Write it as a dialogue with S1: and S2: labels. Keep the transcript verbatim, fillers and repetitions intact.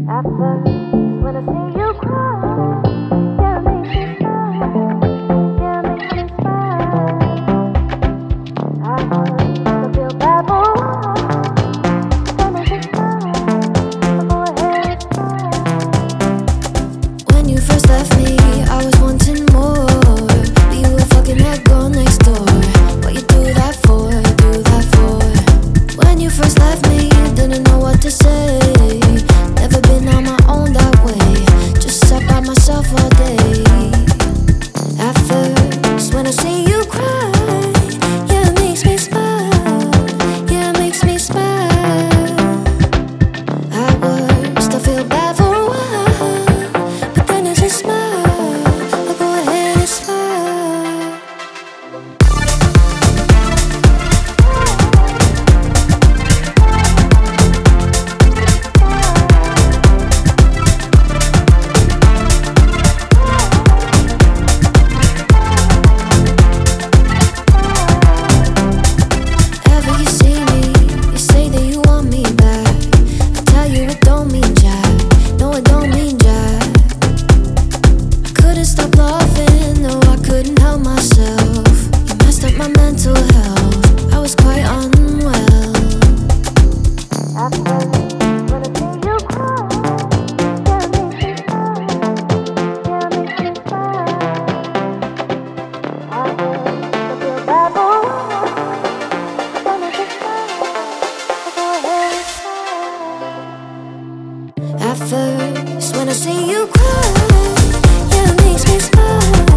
S1: At first, when I see you cry, yeah, it makes me smile. Yeah, it makes me smile. I used to feel bad for a while, then I just smile. Go ahead and smile.
S2: When you first left me, I was wanting more, but you were fucking that girl next door. What you do that for? Do that for? When you first left me, didn't know what to say. Never been on my own that way. Just sat by myself all day. At first, when I see you cry, yeah, it makes me smile. Yeah, it makes me smile. I was to feel bad for a while, but then I just smile. I go ahead and smile. Ever you see me, you say that you want me back. I tell you it don't mean jack. No, it don't mean jack. I couldn't stop laughing, no, I couldn't help myself. You messed up my mental health. I was quite unwell.
S1: At first, when I see you cry, yeah, it makes me smile. Yeah, it makes me smile. I used to feel bad for a while, then I just smile. Go ahead and smile.
S2: At first, when I see you cry, yeah, it makes me smile.